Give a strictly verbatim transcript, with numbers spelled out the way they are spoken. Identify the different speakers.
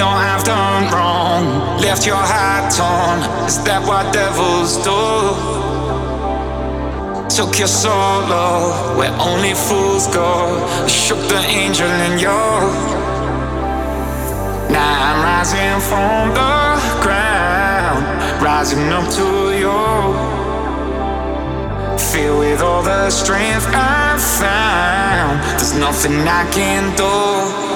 Speaker 1: know I've done wrong, left your heart torn. Is that what devils do? Took your solo where only fools go. Shook the angel in you. Now I'm rising from the ground, rising up to you. Filled with all the strength I found, there's nothing I can do.